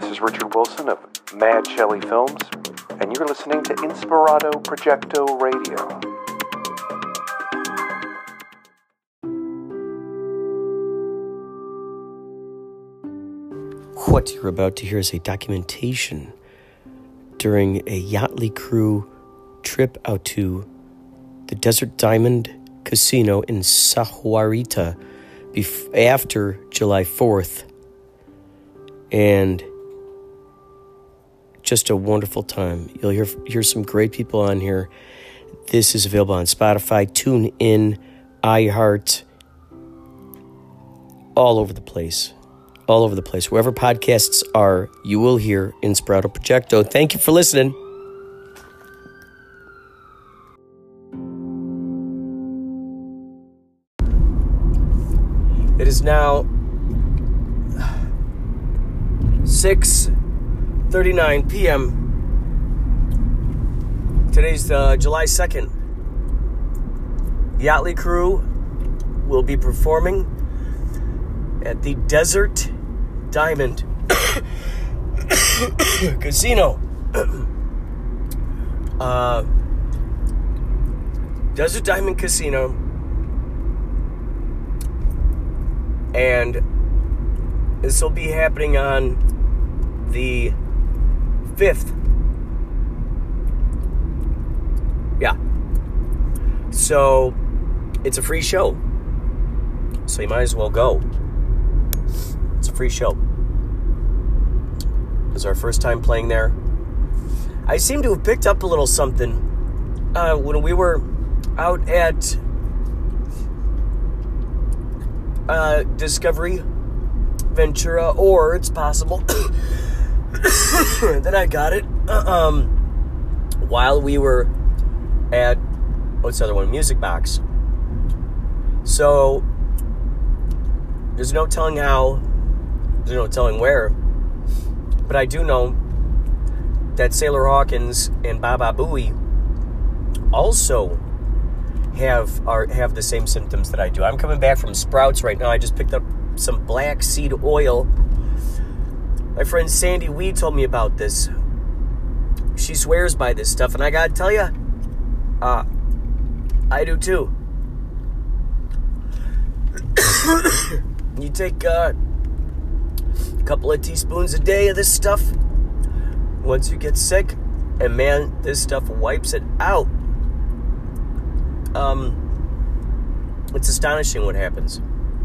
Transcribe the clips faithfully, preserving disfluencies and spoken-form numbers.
is Richard Wilson of Mad Shelley Films, and you're listening to Inspirato Projecto Radio. What you're about to hear is a documentation during a Yachtly crew trip out to the Desert Diamond Casino in Sahuarita bef- after July fourth. And just a wonderful time. You'll hear hear some great people on here. This is available on Spotify, TuneIn, iHeart, all over the place. All over the place. Wherever podcasts are, you will hear Inspirato Projecto. Thank you for listening. It is now six thirty-nine p.m. Today's uh, July second. Yachtly crew will be performing at the Desert Diamond Casino. uh, Desert Diamond Casino. And this will be happening on the fifth. Yeah. So, it's a free show. So you might as well go. It's a free show. It's our first time playing there. I seem to have picked up a little something uh, when we were out at uh, Discovery Ventura, or it's possible that I got it uh, um, while we were at, what's the other one, Music Box. So, there's no telling how, there's no telling where, but I do know that Sailor Hawkins and Baba Booey also have are have the same symptoms that I do. I'm coming back from Sprouts right now. I just picked up some black seed oil. My friend Sandy Wee told me about this. She swears by this stuff, and I gotta tell you, uh, I do too. You take uh, a couple of teaspoons a day of this stuff once you get sick, and man, this stuff wipes it out. Um, it's astonishing what happens.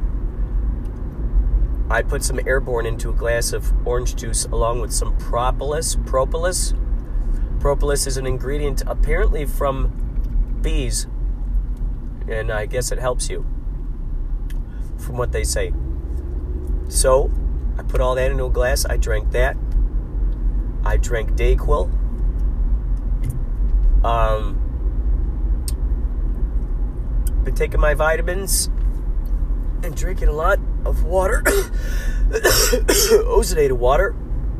I put some Airborne into a glass of orange juice along with some propolis. Propolis. Propolis is an ingredient apparently from bees, and I guess it helps you, from what they say. So, I put all that into a glass. I drank that. I drank Dayquil. Um, been taking my vitamins and drinking a lot of water, ozonated water.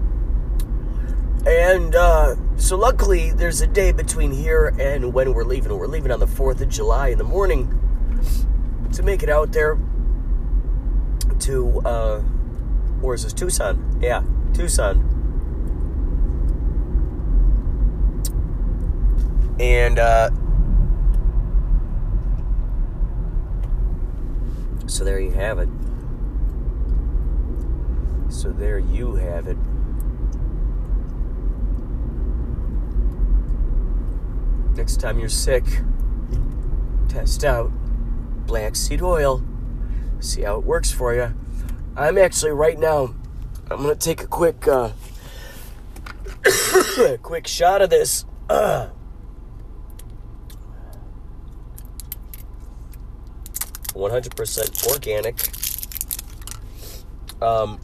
And uh, so luckily, there's a day between here and when we're leaving. We're leaving on the fourth of July in the morning to make it out there to, uh, where is this? Tucson. Yeah, Tucson. And, uh, so there you have it. So there you have it. Next time you're sick, test out black seed oil. See how it works for you. I'm actually right now, I'm going to take a quick, uh, quick shot of this. Uh, one hundred percent organic. Um,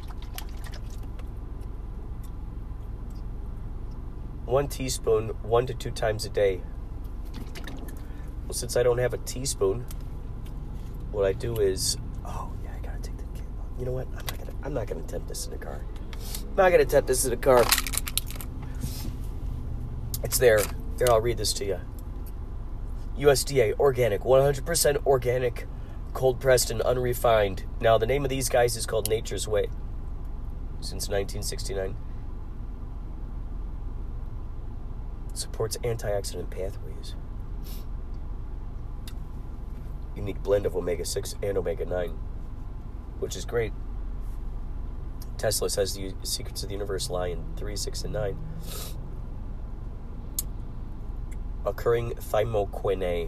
one teaspoon, one to two times a day. Well, since I don't have a teaspoon, what I do is, oh yeah, I gotta take the. You know what? I'm not gonna. I'm not gonna attempt this in the car. I'm not gonna attempt this in the car. It's there. There, I'll read this to you. U S D A, organic, one hundred percent organic, cold pressed and unrefined. Now, the name of these guys is called Nature's Way. since nineteen sixty-nine. Supports antioxidant pathways. Unique blend of omega six and omega nine, which is great. Tesla says the secrets of the universe lie in three, six, and nine. Occurring thymoquine.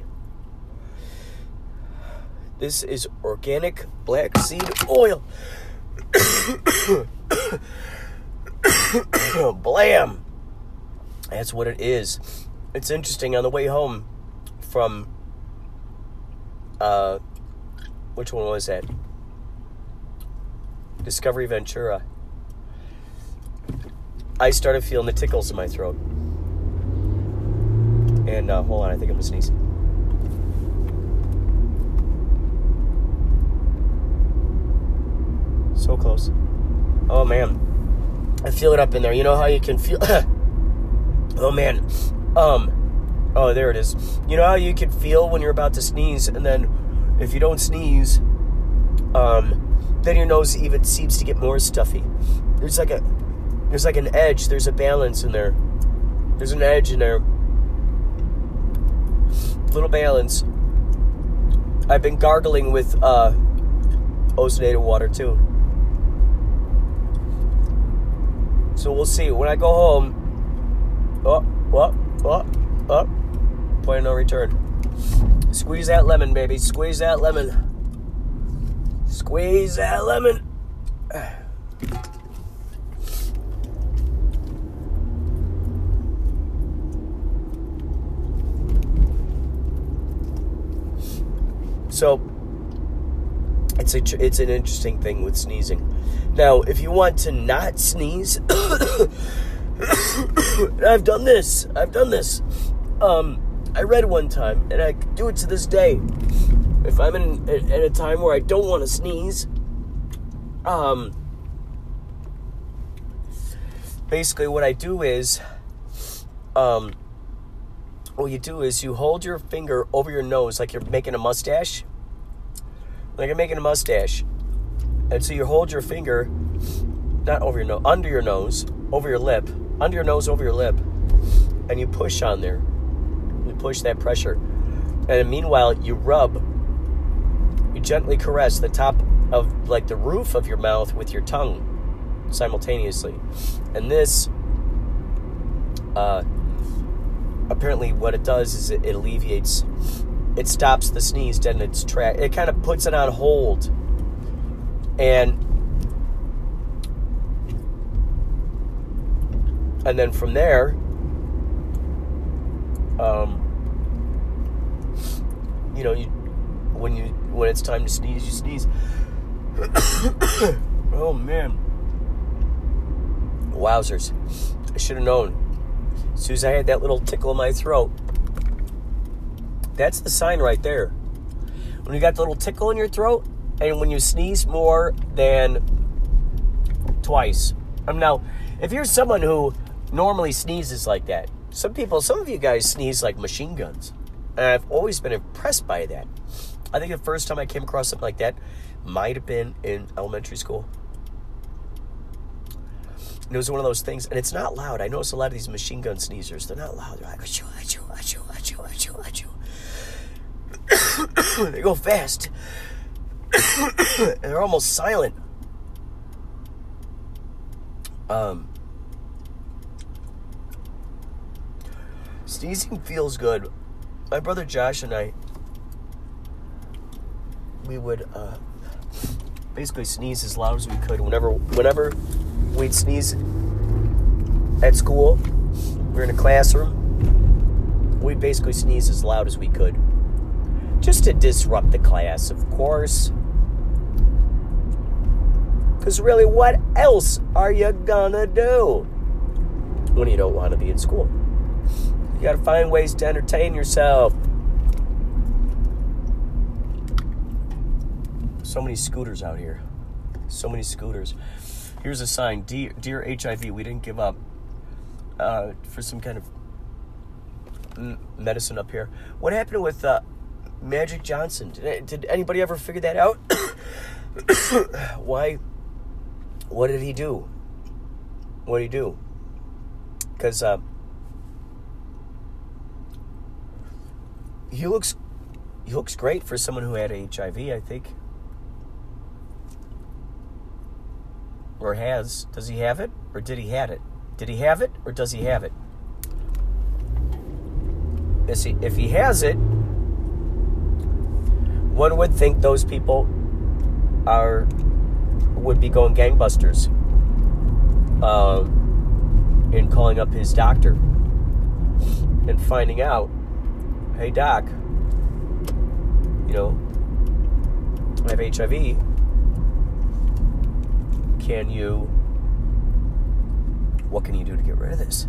This is organic black seed oil. Blam! That's what it is. It's interesting. On the way home from, uh, which one was that? Discovery Ventura. I started feeling the tickles in my throat. And, uh, hold on, I think I'm gonna sneeze. So close. Oh, man. I feel it up in there. You know how you can feel... oh, man. Um. Oh, there it is. You know how you can feel when you're about to sneeze, and then if you don't sneeze, um, then your nose even seems to get more stuffy. There's like a... There's like an edge. There's a balance in there. There's an edge in there. Little balance. I've been gargling with, uh, ozonated water, too. So we'll see. When I go home, oh, oh, oh, oh, point of no return. Squeeze that lemon, baby. Squeeze that lemon. Squeeze that lemon. So, it's a, it's an interesting thing with sneezing. Now, if you want to not sneeze, I've done this. I've done this. Um, I read one time, and I do it to this day. If I'm in at a time where I don't want to sneeze, um, basically what I do is, um, what you do is you hold your finger over your nose like you're making a mustache. Like you're making a mustache. And so you hold your finger, not over your nose, under your nose, over your lip, under your nose, over your lip, and you push on there. You push that pressure. And meanwhile, you rub, you gently caress the top of, like, the roof of your mouth with your tongue simultaneously. And this, uh, apparently what it does is it, it alleviates, it stops the sneeze dead in its track. It kind of puts it on hold. And and then from there, um, you know, you when you when it's time to sneeze, you sneeze. Oh man, wowzers! I should have known. As soon as I had that little tickle in my throat, that's the sign right there. When you got the little tickle in your throat. And when you sneeze more than twice. Um, now, if you're someone who normally sneezes like that, some people, some of you guys sneeze like machine guns. And I've always been impressed by that. I think the first time I came across something like that might have been in elementary school. And it was one of those things, and it's not loud. I notice a lot of these machine gun sneezers, they're not loud. They're like, achoo, achoo, achoo, achoo, achoo, achoo. They go fast. And they're almost silent. Um, sneezing feels good. My brother Josh and I, we would uh, basically sneeze as loud as we could. Whenever, whenever we'd sneeze at school, we were in a classroom, we'd basically sneeze as loud as we could. Just to disrupt the class, of course. Because really, what else are you gonna do when you don't want to be in school? You gotta find ways to entertain yourself. So many scooters out here. So many scooters. Here's a sign. Dear, dear H I V, we didn't give up uh, for some kind of m- medicine up here. What happened with uh, Magic Johnson? Did, did anybody ever figure that out? Why? What did he do? What do you do? Because uh, he looks he looks great for someone who had H I V, I think. Or has. Does he have it? Or did he have it? Did he have it? Or does he have it? Is he, if he has it, one would think those people are would be going gangbusters uh, in calling up his doctor and finding out, hey doc, you know, I have H I V. Can you, what can you do to get rid of this?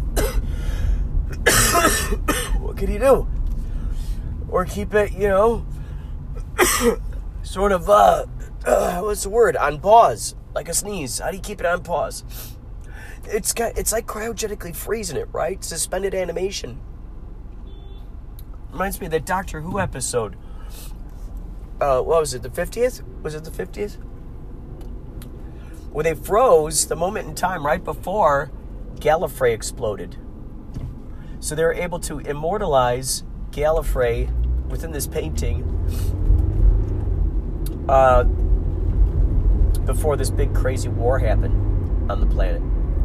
What can you do? Or keep it, you know, sort of, uh, uh, what's the word? On pause, like a sneeze. How do you keep it on pause? It's got, it's like cryogenically freezing it, right? Suspended animation. Reminds me of that Doctor Who episode. Uh, what was it, the fiftieth? Was it the fiftieth? Where they froze the moment in time right before Gallifrey exploded. So they were able to immortalize Gallifrey within this painting uh, before this big crazy war happened on the planet.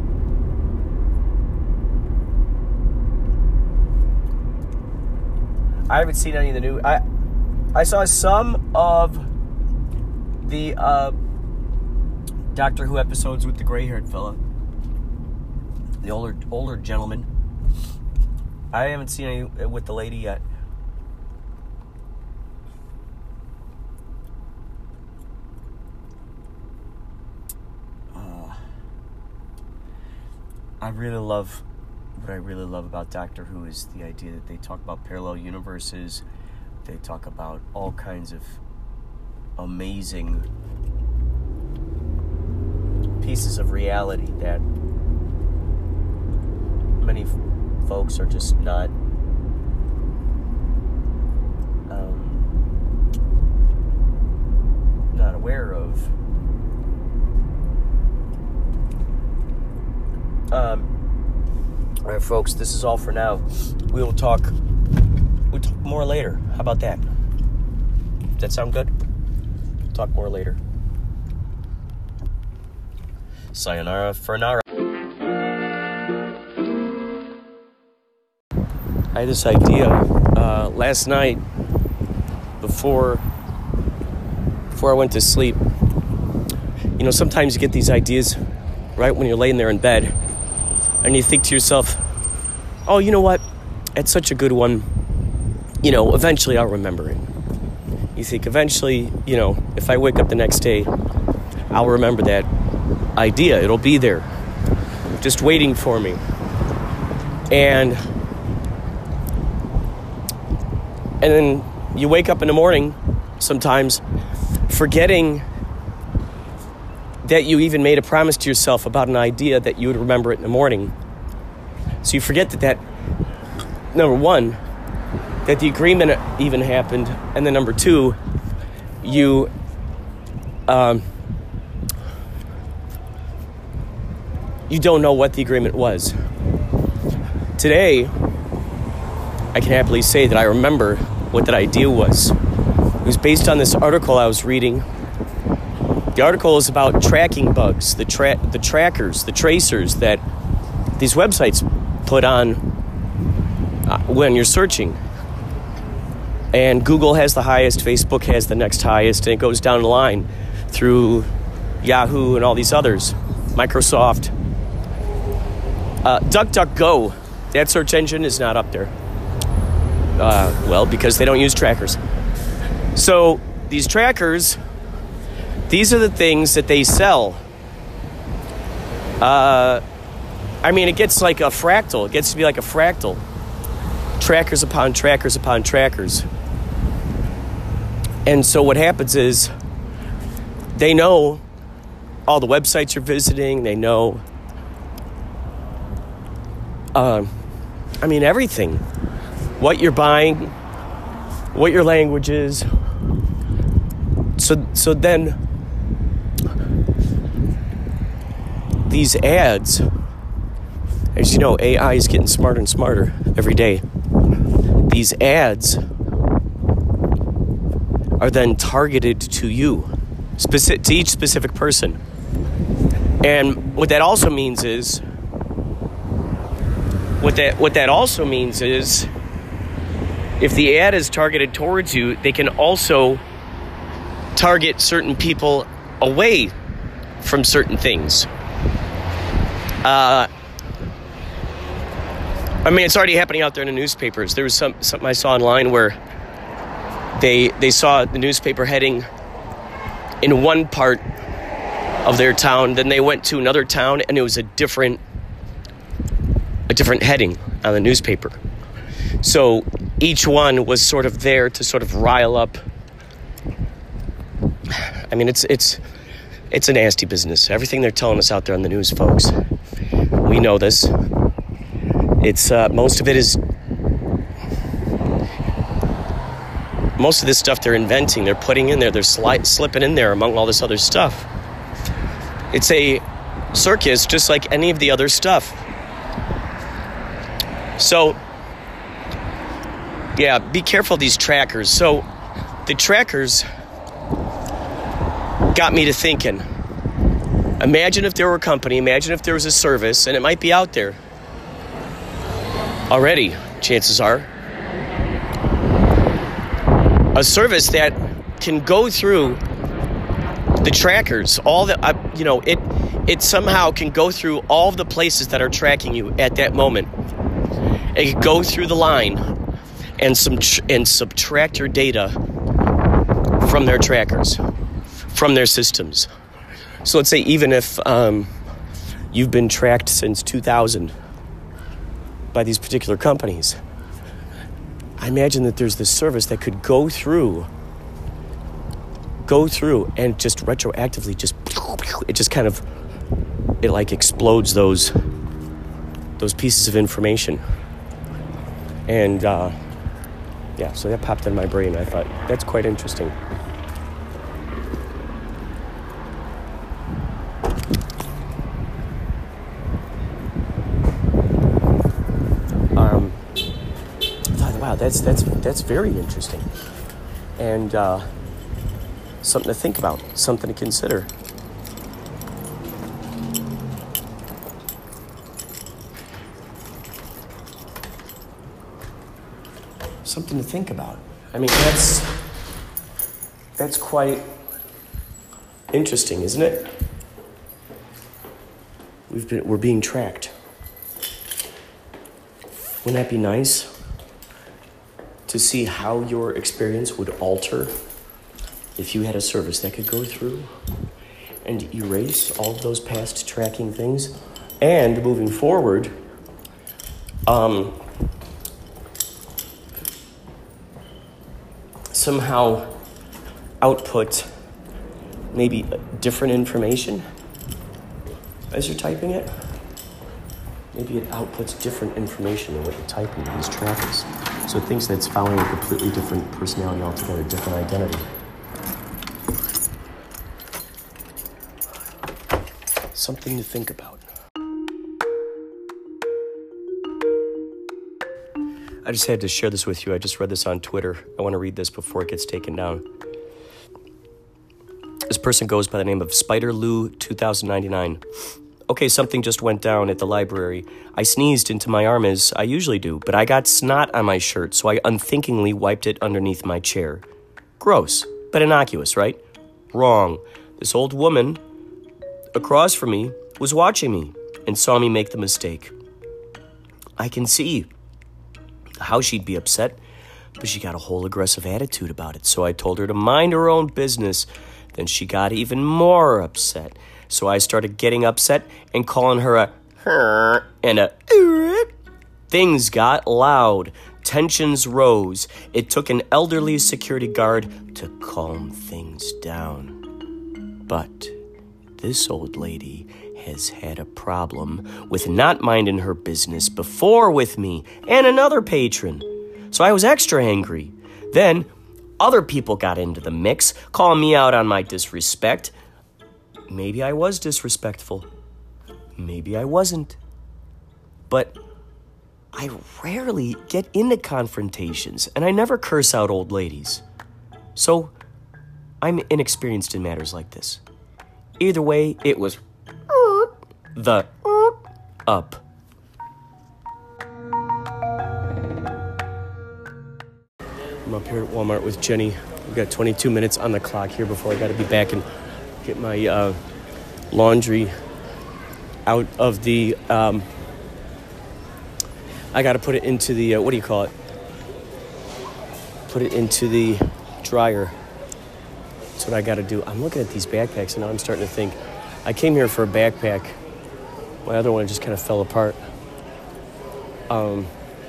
I haven't seen any of the new... I I saw some of the uh, Doctor Who episodes with the gray-haired fella. The older older gentleman. I haven't seen any with the lady yet. Uh, I really love... What I really love about Doctor Who is the idea that they talk about parallel universes. They talk about all kinds of amazing pieces of reality that many f- folks are just not um, not aware of. Um, all right, folks, this is all for now. We will talk. We'll talk more later. How about that? Does that sound good? We'll talk more later. Sayonara for Nara. I had this idea uh, last night before before I went to sleep. You know, sometimes you get these ideas right when you're laying there in bed, and you think to yourself, "Oh, you know what? It's such a good one. You know, eventually I'll remember it." You think eventually, you know, if I wake up the next day, I'll remember that idea. It'll be there, just waiting for me. And and then you wake up in the morning, sometimes forgetting that you even made a promise to yourself about an idea that you would remember it in the morning. So you forget that that, number one, that the agreement even happened, and then number two, you um, you don't know what the agreement was. Today, I can happily say that I remember what that idea was. It was based on this article I was reading. The article is about tracking bugs, the tra- the trackers, the tracers that these websites put on uh, when you're searching. And Google has the highest, Facebook has the next highest, and it goes down the line through Yahoo and all these others, Microsoft. Uh, DuckDuckGo, that search engine is not up there. Uh, well, because they don't use trackers. So these trackers, these are the things that they sell. Uh, I mean, it gets like a fractal. It gets to be like a fractal. Trackers upon trackers upon trackers. And so what happens is they know all the websites you're visiting. They know, uh, I mean, everything. What you're buying, what your language is. So, so then these ads As you know, A I is getting smarter and smarter every day. These ads are then targeted to you, specific, to each specific person. And what that also means is, what that what that also means is, if the ad is targeted towards you, they can also target certain people away from certain things. Uh, I mean, it's already happening out there in the newspapers. There was some something I saw online where they they saw the newspaper heading in one part of their town, then they went to another town, and it was a different a different heading on the newspaper. So each one was sort of there to sort of rile up. I mean, it's it's it's a nasty business. Everything they're telling us out there on the news, folks. We know this. It's uh, most of it is most of this stuff they're inventing. They're putting in there. They're sli- slipping in there among all this other stuff. It's a circus, just like any of the other stuff. So, yeah, be careful of these trackers. So, the trackers got me to thinking. Imagine if there were a company, imagine if there was a service, and it might be out there already, chances are. A service that can go through the trackers, all the, uh, you know, it it somehow can go through all of the places that are tracking you at that moment. It can go through the line and some and subtract your data from their trackers, from their systems. So let's say even if um, you've been tracked since two thousand by these particular companies, I imagine that there's this service that could go through, go through and just retroactively just, it just kind of, it like explodes those, those pieces of information. And, uh, yeah, so that popped in my brain. I thought, that's quite interesting. Um, I thought, wow, that's that's that's very interesting, and uh, something to think about, something to consider. Something to think about. I mean, that's that's quite interesting, isn't it? We've been we're being tracked. Wouldn't that be nice to see how your experience would alter if you had a service that could go through and erase all of those past tracking things, and moving forward, um, somehow output maybe different information as you're typing it? Maybe it outputs different information than what you're typing in these trackers. So it thinks that it's following a completely different personality altogether, different identity. Something to think about. I just had to share this with you. I just read this on Twitter. I want to read this before it gets taken down. This person goes by the name of Spider Lou two thousand ninety-nine. Okay, something just went down at the library. I sneezed into my arm as I usually do, but I got snot on my shirt, so I unthinkingly wiped it underneath my chair. Gross, but innocuous, right? Wrong. This old woman across from me was watching me and saw me make the mistake. I can see how she'd be upset, but she got a whole aggressive attitude about it, so I told her to mind her own business. Then she got even more upset. So I started getting upset and calling her a her and a things got loud. Tensions rose. It took an elderly security guard to calm things down. But this old lady has had a problem with not minding her business before with me and another patron. So I was extra angry. Then other people got into the mix, calling me out on my disrespect. Maybe I was disrespectful. Maybe I wasn't. but I rarely get into confrontations, and I never curse out old ladies. So, I'm inexperienced in matters like this. Either way, it was the up. I'm up here at Walmart with Jenny. We've got twenty-two minutes on the clock here before I got to be back and get my uh, laundry out of the... Um, I got to put it into the... Uh, what do you call it? Put it into the dryer. That's what I got to do. I'm looking at these backpacks, and now I'm starting to think, I came here for a backpack. My other one just kind of fell apart. Um,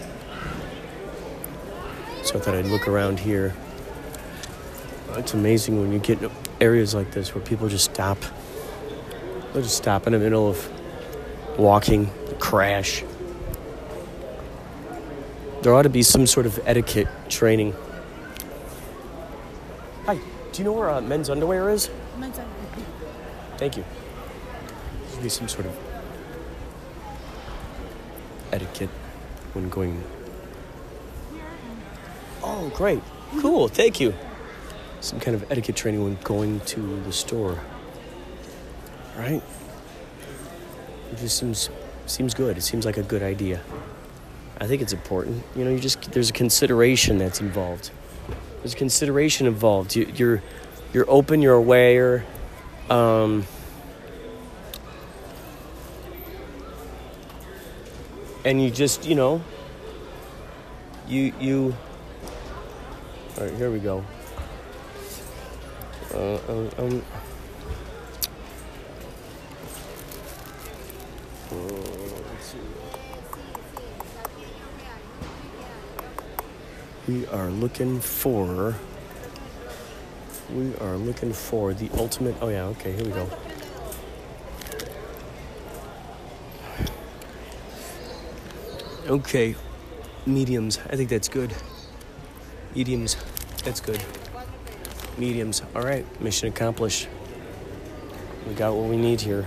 so I thought I'd look around here. It's amazing when you get in areas like this where people just stop. They'll just stop in the middle of walking, crash. There ought to be some sort of etiquette training. Hi, do you know where uh, men's underwear is? Men's underwear. Thank you. There should be some sort of etiquette when going. Oh, great. Cool, thank you. Some kind of etiquette training when going to the store. Right? It just seems seems good. It seems like a good idea. I think it's important. You know, you just there's a consideration that's involved. There's consideration involved. You, you're you're open. You're aware. Um, and you just you know. You you. All right, here we go. Uh, um, um. Uh, let's see. We are looking for. We are looking for the ultimate. Oh yeah, okay. Here we go. Okay, mediums. I think that's good. Mediums. That's good. Mediums. All right. Mission accomplished. We got what we need here.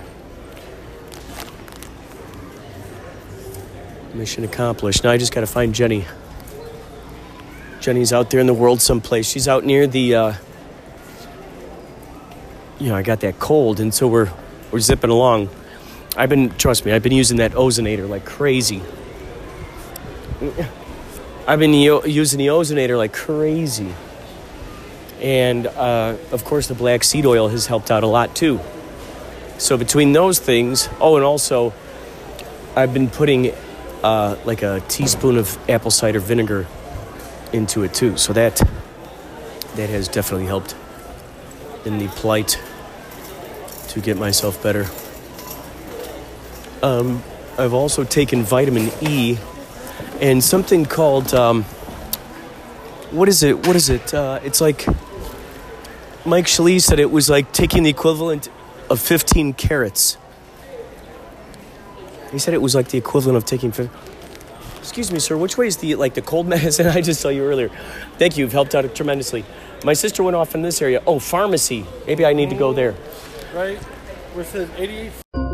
Mission accomplished. Now I just got to find Jenny. Jenny's out there in the world someplace. She's out near the, uh, you know, I got that cold, and so we're we're zipping along. I've been, trust me, I've been using that ozonator like crazy. I've been using the ozonator like crazy. And, uh, of course, the black seed oil has helped out a lot, too. So between those things... Oh, and also, I've been putting, uh, like, a teaspoon of apple cider vinegar into it, too. So that that has definitely helped in the plight to get myself better. Um, I've also taken vitamin E and something called... Um, what is it? What is it? Uh, it's like... Mike Shelley said it was like taking the equivalent of fifteen carrots. He said it was like the equivalent of taking... Fi- Excuse me, sir, which way is the, like, the cold medicine I just saw you earlier? Thank you, you've helped out tremendously. My sister went off in this area. Oh, pharmacy. Maybe I need to go there. Right, we're at eighty-eight.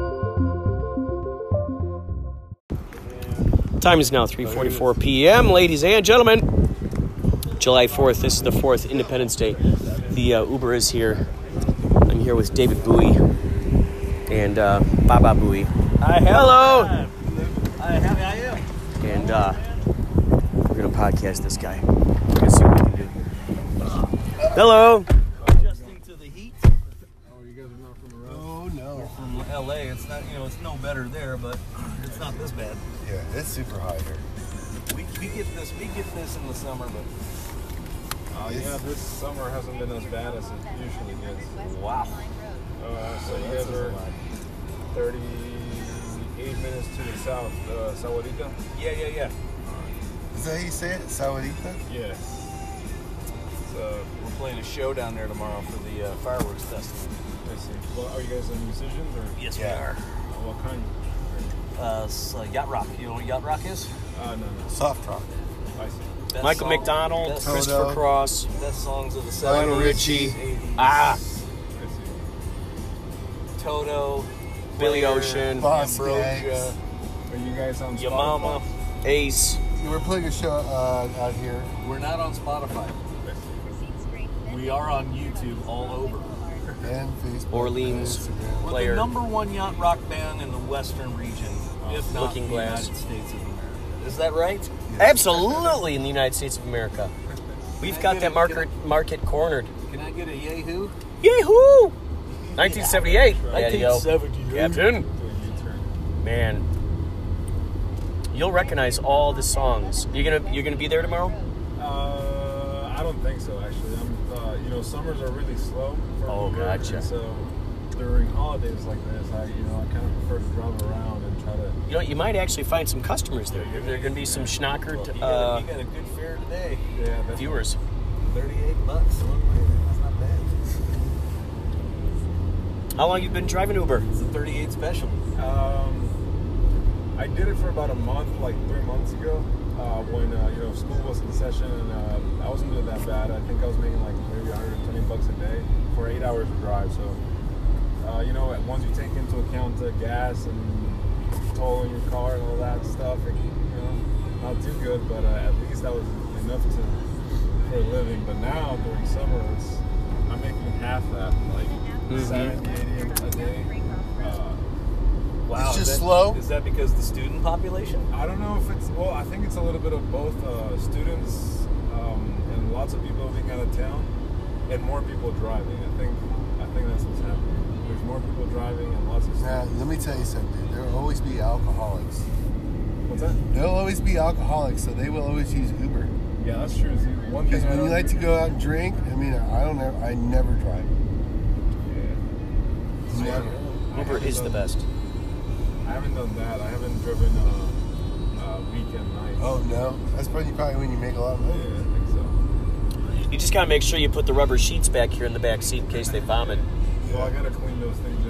Time is now three forty-four p.m., ladies and gentlemen. July fourth, this is the fourth, Independence Day. The uh, Uber is here. I'm here with David Bowie and uh, Baba Bowie. Hi, hello. Hi, how are you? And uh, we're gonna podcast this guy. We're gonna see what we can do. Hello. Adjusting to the heat. Oh, you guys are not from around? Oh no, we're from L A. It's not, you know, it's no better there, but it's not this bad. Yeah, it's super hot here. We we get this, we get this in the summer, but. Uh, yeah, this summer hasn't been as bad as it usually is. Wow. Uh, so you guys are thirty-eight minutes to the south, uh, Sahuarita? Yeah, yeah, yeah. Is that how you say it? Sahuarita? Yeah. So, We're playing a show down there tomorrow for the uh, fireworks festival. I see. Well, are you guys musicians or? Yes, Yeah. we are. Uh, what kind? Uh, it's, uh, yacht rock. You know what yacht rock is? Uh, no, no. Soft rock. I see. Best Michael song- McDonald, best, Christopher Toto. Cross. best songs of the Lionel seventies, Richie. eighties. Ah, I see. Toto, Billy Blair, Ocean. Boss Ambrosia. Gags. Are you guys on Your Spotify? mama. Ace. We're playing a show uh, out here. We're not on Spotify. We are on YouTube all over. And Facebook. Orleans. and Instagram. We're Player. the number one yacht rock band in the Western region, if not Looking the Glass. United States of America. Is that right? Absolutely in the United States of America. We've got that market market cornered. Can I get a yahoo? Yahoo! nineteen seventy-eight. Daddy-o. nineteen seventy-eight. Captain. Do a U-turn. Man. You'll recognize all the songs. You gonna you're gonna be there tomorrow? Uh, I don't think so, actually. I'm, uh, you know, summers are really slow. For Oh, Uber, gotcha. and so during holidays like this, I, you know, I kind of prefer to drive around and try to. You know, you might actually find some customers there. There, there are gonna be some schnockered You got, uh, a, you got a good fare today. Yeah, that's viewers. thirty-eight bucks. That's not bad. How long you been driving Uber? It's a thirty-eight special. Um, I did it for about a month, like three months ago, uh, when uh, you know school was in session, and uh, I wasn't doing that bad. I think I was making like maybe one hundred twenty bucks a day for eight hours of drive. So, uh, you know, once you take into account the gas and toll in your car and all that stuff, it, you know, not too good, but uh, at least that was enough to for a living. But now during summer, it's I'm making half that, like Mhm. seventy, eighty a day. Uh, Wow. It's is just that- slow? Is that because the student population? I don't know if it's, well, I think it's a little bit of both uh, students um, and lots of people being out of town and more people driving. I think I think that's what's happening. There's more people driving and lots of Now, students. let me tell you something. There will always be alcoholics. What's that? There'll always be alcoholics, so they will always use Uber. Yeah, that's true. See, one Because thing I when you don't like to do- go out and drink, I mean, I don't ever, I never drive. Yeah. Never. I Uber haven't is the done- best. I haven't done that. I haven't driven uh, uh, weekend nights. Oh no, that's probably probably when you make a lot of Yeah, money. I think so. You just gotta make sure you put the rubber sheets back here in the back seat in case they vomit. Well, I gotta clean those things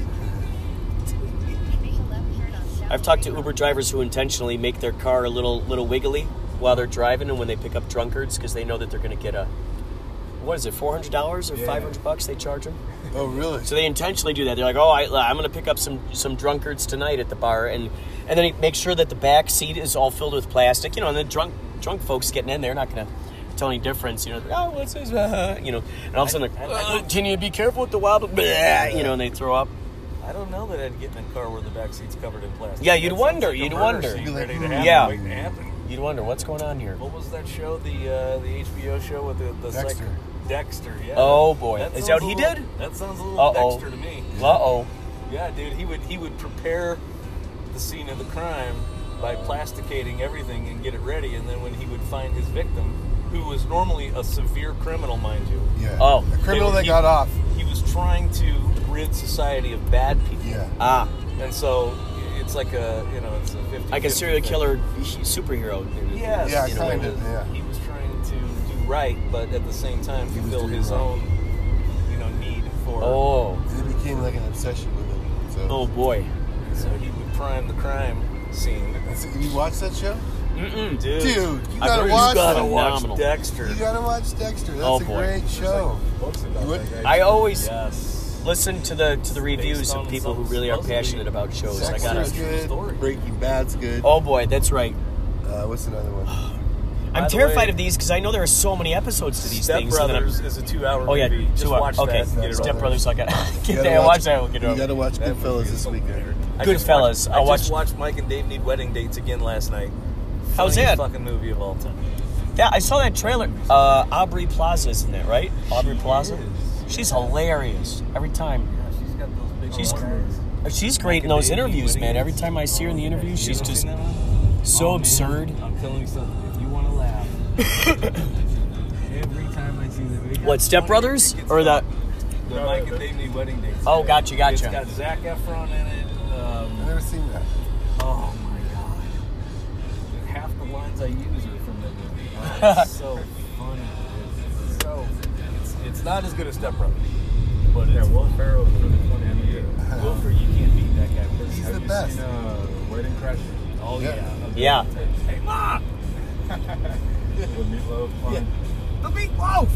anyways. I've talked to Uber drivers who intentionally make their car a little little wiggly while they're driving, and when they pick up drunkards, because they know that they're going to get a, what is it, four hundred dollars or Yeah. five hundred bucks they charge them? Oh really? So they intentionally do that. They're like, oh, I, I'm going to pick up some some drunkards tonight at the bar, and and then he makes sure that the back seat is all filled with plastic, you know, and the drunk drunk folks getting in, they're not going to tell any difference, you know. Oh, what's this? Uh, you know, and all of a sudden, I- I- like, I uh, can you be careful with the wild? Blah, you know, and they throw up. I don't know that I'd get in a car where the back seat's covered in plastic. Yeah, you'd That sounds wonder, like a you'd murder wonder. scene You'd be like, ready to hmm. happen, Yeah. waiting to happen. You'd wonder what's going on here. What was that show? The uh, the H B O show with the, the Dexter. psych- Dexter, yeah. Oh, boy. That Is sounds that what a he little- did? That sounds a little Uh-oh. Dexter to me. Uh oh. Yeah, dude, he would he would prepare the scene of the crime by plasticating everything and get it ready, and then when he would find his victim, who was normally a severe criminal, mind you, Yeah. Oh. A criminal They- that he- got off. he was trying to rid society of bad people. Yeah. Ah, And so it's like a, you know, it's a fifty like a serial killer superhero. Yes. Yeah, you know, kind he of, was- yeah. He was trying to do right, but at the same time He was fulfill doing his wrong. own, you know, need for. Oh. And it became like an obsession with him. So. Oh boy. So he would prime the crime scene. So you watch that show? Mm-mm. Dude, Dude, you I've gotta heard watch you gotta it. watch watch Phenomenal. Dexter. You gotta watch Dexter. That's Oh, a boy. great There's show. like books about What- that guy. I always Yes. listen to the to the reviews Based of on people who some really are supposedly passionate about shows. I Dexter's gotta. True good. story. Breaking Bad's good. Oh boy, that's right. Uh, what's another one? By I'm the terrified way, of these because I know there are so many episodes to these Step things. and then I'm- Brothers is a two-hour Oh yeah, movie. Just two hours. watch Okay, that and get it Step over. Brothers. I got You get gotta that. watch- Watch that. We'll get it You over. gotta watch That Goodfellas movie is this so weekend. weird. I Goodfellas. just watched- I'll I watch- just watched Mike and Dave Need Wedding Dates again last night. How's Funniest that? fucking movie of all time. Yeah, I saw that trailer. Uh, Aubrey Plaza is in that, right? Aubrey Plaza. is. She's hilarious every time. Yeah, she's got those big She's eyes. she's great in Mike and those Dave Need interviews, Wedding man. Dates. Every time I see her in the interviews, You she's ever just seen that one? so Oh, man, absurd. I'm telling you something. If you want to laugh, every time I see the What, Step Brothers or the? the Mike and Dave Need Wedding Dates? Oh, gotcha, gotcha. It's got Zac Efron in it. I've Um, never seen that. oh my god, half the lines I use are from that movie. Oh, it's so funny. It's so it's, it's not as good as Step Brothers, but Yeah, it's Will Ferrell's really funny. I mean, fun. Wilford, you can't beat that guy. He's have the you best. seen uh, Wedding Crashers? Oh Yeah. yeah. Yeah. Hey mom, With Meatloaf? Fun. the meatloaf.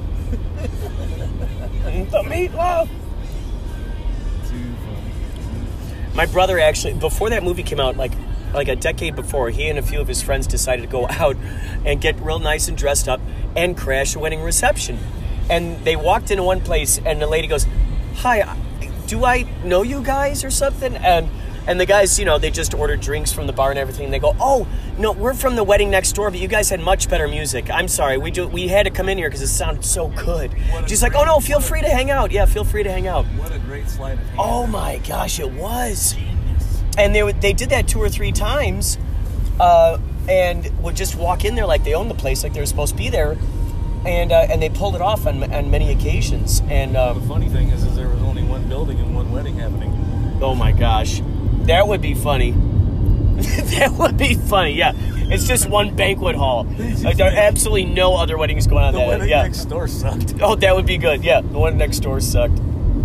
The meatloaf. Too funny. My brother actually, before that movie came out, like like a decade before, he and a few of his friends decided to go out and get real nice and dressed up and crash a wedding reception. And they walked into one place, and the lady goes, "Hi, do I know you guys or something?" And and the guys, you know, they just ordered drinks from the bar and everything. And they go, "Oh, no, we're from the wedding next door, but you guys had much better music. I'm sorry, we do we had to come in here because it sounded so good." She's like, "Oh no, feel free to hang out. Yeah, feel free to hang out." What a great sleight of hand. Oh my gosh, it was. And they they did that two or three times, uh, and would just walk in there like they owned the place, like they were supposed to be there, and uh, and they pulled it off on on many occasions. And um, The funny thing is, is there was only one building and one wedding happening. oh my gosh, that would be funny. That would be funny. Yeah, it's just one banquet hall. Like, there are absolutely no other weddings going on The there. wedding Yeah. next door sucked. Oh, that would be good. Yeah, the one next door sucked.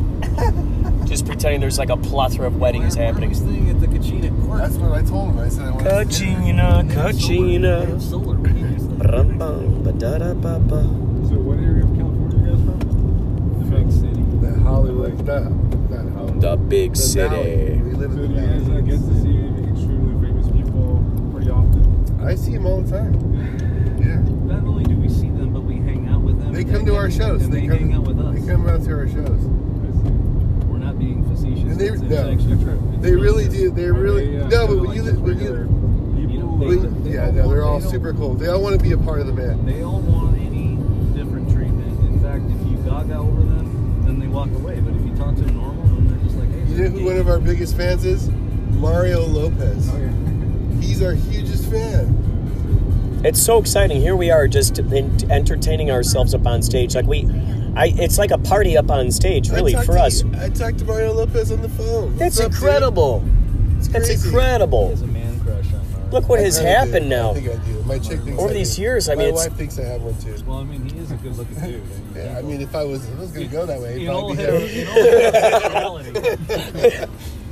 Just pretending there's like a plethora of weddings happening. Thing at the Kachina Court. That's what I told him. I said I want to Kachina, Kachina. Solar. Rum-bum, ba-da-da-ba-ba. So what area of California are you guys from? The big city. the Hollywood, not, not Hollywood. The big The city. Valley. We live So in do the you guys uh, Valley. get to see extremely famous people pretty often? I see them all the time. Yeah. Not only do we see them, but we hang out with them. They and come to our shows. And they, come, hang out with us. They come out to our shows. I see. We're not being facetious. And they- it's, it's no. actually true. It's They really do. They Are really they, uh, no. But kinda when like you just li- when regular you You know, people? they- we, they yeah, all no, they're want- all they don't- super cool. They all want to be a part of the band. They all want any different treatment. In fact, if you gaga over them, then they walk away. But if you talk to them normal, then they're just like, hey. You know who one of our biggest fans is? Mario Lopez. Oh, yeah. He's our hugest fan. It's so exciting. Here we are, just in, entertaining ourselves up on stage. Like we, I. It's like a party up on stage, really, I talked for to- us. I talked to Mario Lopez on the phone. That's What's up, dude? incredible. It's That's crazy. He incredible. has a man crush on Mario. Look what I has kinda do. happened now. I think I do. My chick thinks Over I these do. years, I My mean, it's- wife thinks I have one too. Well, I mean, he is a good-looking dude. And Yeah, I mean, if I was, if I was gonna go that way, in it'd all, probably be hetero, that. in all heterosexuality.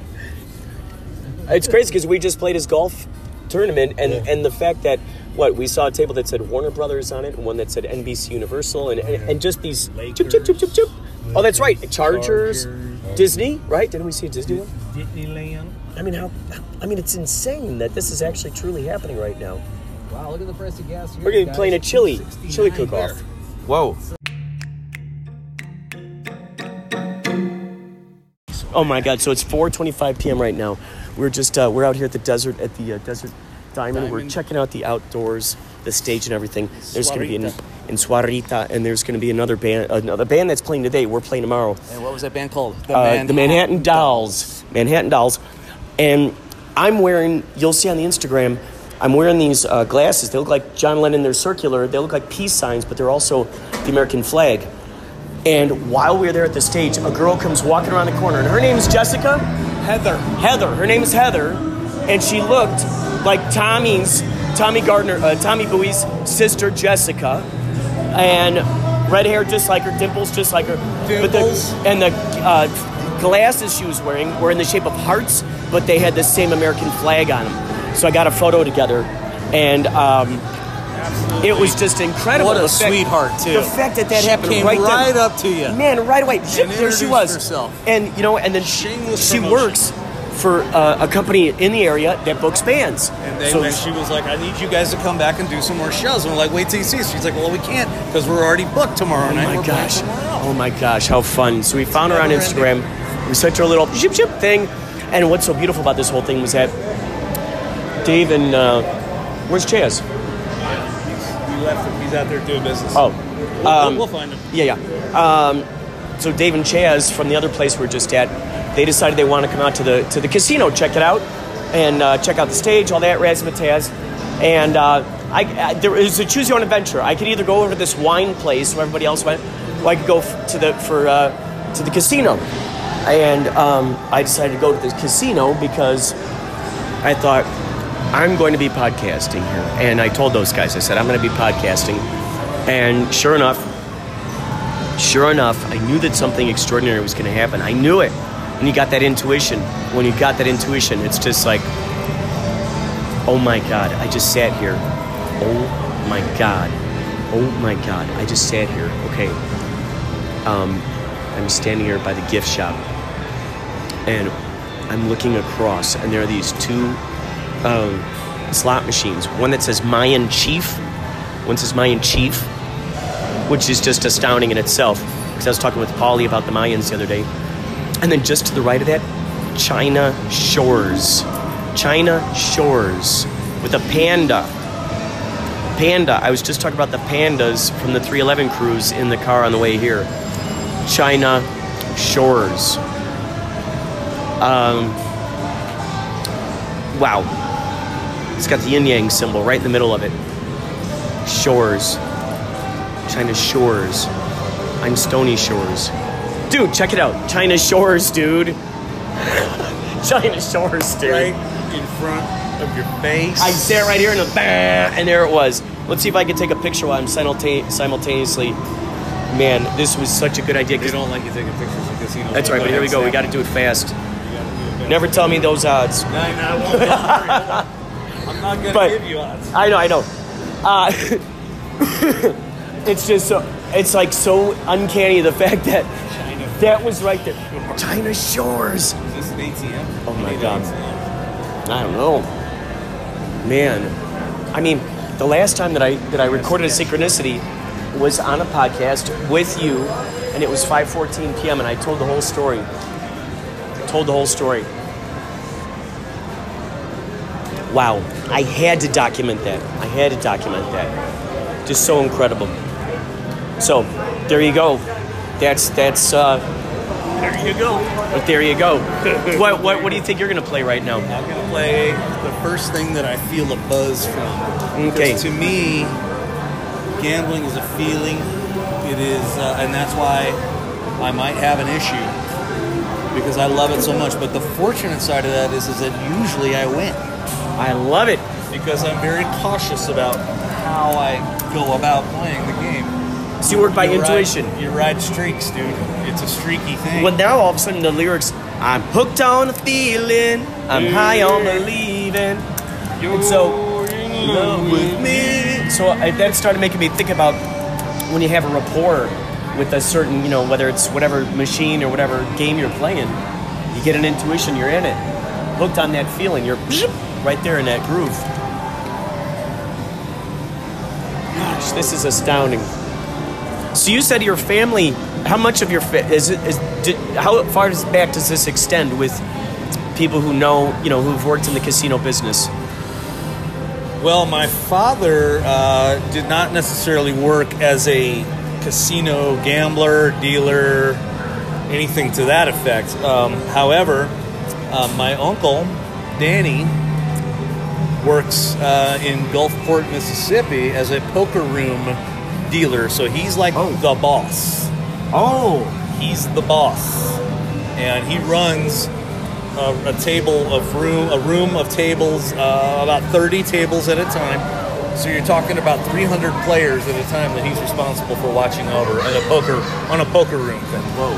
It's crazy because we just played his golf tournament, and, Yeah. and the fact that what we saw a table that said Warner Brothers on it, and one that said N B C Universal, and and, and just these chip chip chip chip chip. Oh, that's right, Chargers, Chargers. Disney, right? Didn't we see a Disney one? Disneyland. I mean, how? I mean, it's insane that this is actually truly happening right now. Wow, look at the price of gas here. We're gonna be guys. playing a chili, chili sixty-nine cook-off. there. Whoa. Oh my God! So it's four twenty-five p.m. right now. We're just uh, we're out here at the desert at the uh, Desert Diamond. We're Diamond. checking out the outdoors, the stage and everything. There's going to be in, Suarita. in Suarita, and there's going to be another band, another band that's playing today. We're playing tomorrow. And what was that band called? The, Uh, the Manhattan Dolls. Manhattan Dolls. And I'm wearing, you'll see on the Instagram, I'm wearing these uh, glasses. They look like John Lennon. They're circular. They look like peace signs, but they're also the American flag. And while we were there at the stage, a girl comes walking around the corner, and her name is Jessica? Heather. Heather. Her name is Heather. And she looked like Tommy's, Tommy Gardner, uh, Tommy Bowie's sister, Jessica. And red hair just like her, dimples just like her. Dimples. But the, and the uh, glasses she was wearing were in the shape of hearts, but they had the same American flag on them. So I got a photo together, and um, it was just incredible. What a The fact- sweetheart, too. The fact that that She happened came right then. right up to you. Man, right away. Zip, there she introduced was. herself. And, you know, and then she, Shameless she promotion. works for uh, a company in the area that books bands. And they, So- and she was like, I need you guys to come back and do some more shows. And we're like, wait till you see us. She's like, well, we can't because we're already booked tomorrow Oh night. my We're playing gosh. somewhere else." Oh my gosh, how fun. So we found her on Never Instagram. We sent her a little zip zip thing. And what's so beautiful about this whole thing was that Dave and, uh, where's Chaz? We left him. He's out there doing business. Oh, We'll, um, we'll find him. yeah, yeah. Um, so Dave and Chaz from the other place we we're just at, they decided they want to come out to the to the casino, check it out, and uh, check out the stage, all that razzmatazz. And uh, I, I, there was a choose your own adventure. I could either go over to this wine place where everybody else went, or I could go f- to the for uh, to the casino. And um, I decided to go to the casino because I thought I'm going to be podcasting here. And I told those guys, I said I'm going to be podcasting. And sure enough, sure enough, I knew that something extraordinary was going to happen. I knew it. And you got that intuition. When you got that intuition, it's just like, oh my God, I just sat here. Oh my God. Oh my God, I just sat here. Okay. Um, I'm standing here by the gift shop. And I'm looking across, and there are these two um, slot machines. One that says Mayan Chief. One says Mayan Chief, which is just astounding in itself. Because I was talking with Paulie about the Mayans the other day. And then just to the right of that, China Shores. China Shores with a panda. Panda. I was just talking about the pandas from the three eleven cruise in the car on the way here. China Shores. Um, wow. It's got the yin yang symbol right in the middle of it. Shores. China Shores. I'm Stony Shores. Dude, check it out. China Shores, dude. China Shores, dude. Right in front of your face. I sat right here and, a, and there it was. Let's see if I can take a picture while I'm simultane- simultaneously. Man, this was such a good idea. They don't like you taking pictures of casinos. That's right, but here we go. We got to do it fast. Never tell me those odds. No, no, I won't. Don't worry. I'm not going to give you odds. I know, I know. Uh, it's just so, it's like so uncanny the fact that China. that was right there. China Shores. Is this an A T M? Oh my God. I don't know. Man. I mean, the last time that I that I recorded a synchronicity was on a podcast with you, and it was five fourteen p.m. and I told the whole story. I told the whole story. Wow. I had to document that. I had to document that. Just so incredible. So, there you go. That's that's uh There you go. but there you go. what what what do you think you're gonna play right now? I'm going to play the first thing that I feel a buzz from. Okay. Because to me, gambling is a feeling. It is, uh, and that's why I might have an issue. Because I love it so much. But the fortunate side of that is, is that usually I win. I love it. Because I'm very cautious about how I go about playing the game. So you work by You intuition. Ride, you ride streaks, dude. It's a streaky thing. Well, now all of a sudden the lyrics, I'm hooked on the feeling, I'm high on believing, and so in love with me. So I, that started making me think about when you have a rapport with a certain, you know, whether it's whatever machine or whatever game you're playing, you get an intuition, you're in it, hooked on that feeling, you're right there in that groove. Gosh, this is astounding. So you said your family. How much of your fa- is it? Is did, how far does back does this extend with people who know, you know, who've worked in the casino business? Well, my father uh, did not necessarily work as a casino gambler, dealer, anything to that effect. Um, however, uh, my uncle Danny works uh, in Gulfport, Mississippi, as a poker room dealer. So he's like Oh. the boss. Oh, He's the boss, and he runs a, a table of room, a room of tables, uh, about thirty tables at a time. So you're talking about three hundred players at a time that he's responsible for watching over in a poker on a poker room thing. whoa.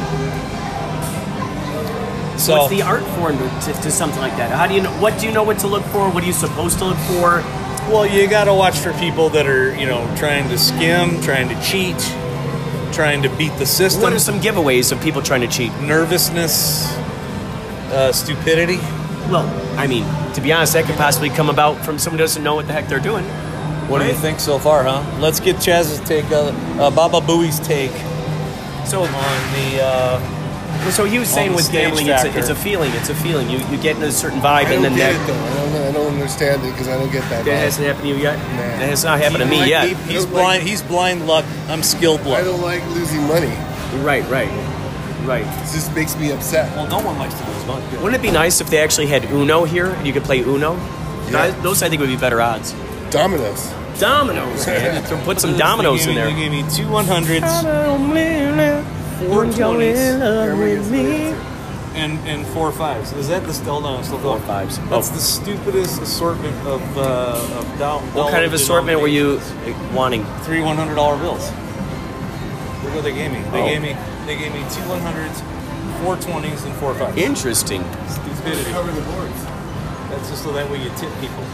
So What's the art form to, to, to something like that? How do you know? What do you know what to look for? What are you supposed to look for? well, you got to watch for people that are you know trying to skim, trying to cheat, trying to beat the system. What are some giveaways of people trying to cheat? Nervousness, uh, stupidity. Well, I mean, to be honest, that could possibly come about from someone who doesn't know what the heck they're doing. What do you think so far, huh? Let's get Chaz's take, uh, uh, Baba Booey's take So, on the. Uh, so he was saying the with stage gambling, it's a, factor. it's a feeling. It's a feeling. You you get in a certain vibe, I and don't then get that it though. I don't, I don't understand it because I don't get that. that vibe. hasn't happened to you yet. Nah. That has not happened to me Like, yet. he- he's don't blind. like- He's blind luck. I'm skilled I luck. don't like losing money. Right, right, right. It just makes me upset. Well, no one likes to lose money. Wouldn't it be nice if they actually had Uno here and you could play Uno? Yeah. Those I think would be better odds. Dominoes. Dominoes, man. Put some dominoes They in gave there. me- They gave me two one hundreds, four You're twenties, in love Everybody with gets the me. answer. and and four fives. Is that the still no? Still Four going. fives. That's Oh. the stupidest assortment of uh, of doll. What kind of assortment were you wanting? Three one hundred dollar bills. Look what they gave me. They Oh. gave me. They gave me two one hundreds, four twenties, and four fives. Interesting. Stupidity. Cover the boards. That's just so that way you tip people.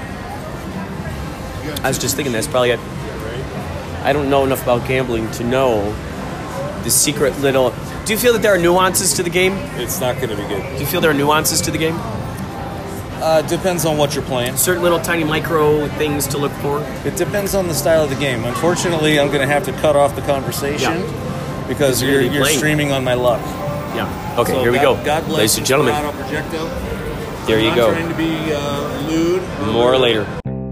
You got I was just thinking that's probably it. I don't know enough about gambling to know the secret little. Do you feel that there are nuances to the game? It's not going to be good. Do you feel there are nuances to the game? Uh, depends on what you're playing. Certain little tiny micro things to look for? It depends on the style of the game. Unfortunately, I'm going to have to cut off the conversation Yeah. because You're you're, gonna be you're playing. streaming on my luck. Yeah. Okay, So here we God- go. God bless Ladies and gentlemen, Inspirato Projecto. there you I'm go. not trying to be uh, lewd. or More rude. later.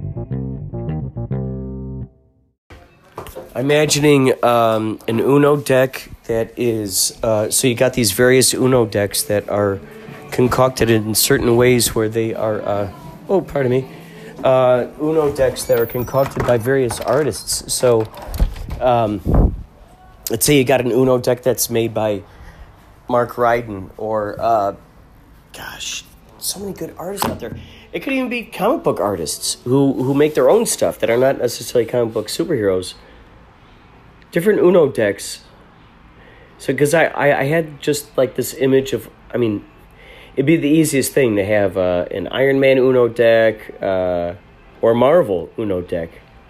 Imagining um, an Uno deck that is... Uh, so you got these various Uno decks that are concocted in certain ways where they are... Uh, oh, pardon me. Uh, Uno decks that are concocted by various artists. So, um, let's say you got an Uno deck that's made by Mark Ryden or... Uh, gosh, so many good artists out there. It could even be comic book artists who, who make their own stuff that are not necessarily comic book superheroes. Different Uno decks. So, because I, I, I had just like this image of, I mean, it'd be the easiest thing to have uh, an Iron Man Uno deck uh, or Marvel Uno deck.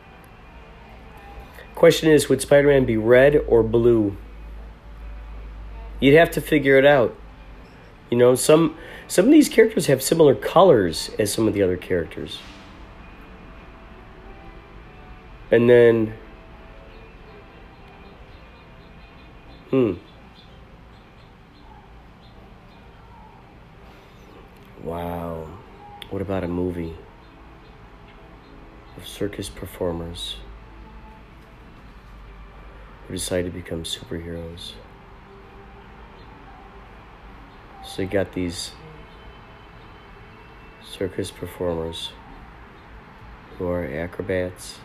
Question is, would Spider-Man be red or blue? You'd have to figure it out. You know, some some of these characters have similar colors as some of the other characters. And then... Hmm. Wow. What about a movie of circus performers who decide to become superheroes? So you got these circus performers who are acrobats.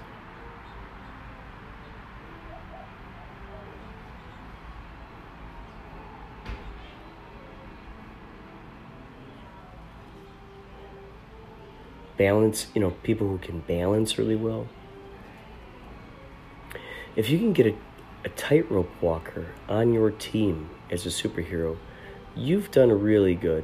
Balance, you know, people who can balance really well. If you can get a, a tightrope walker on your team as a superhero, you've done really good.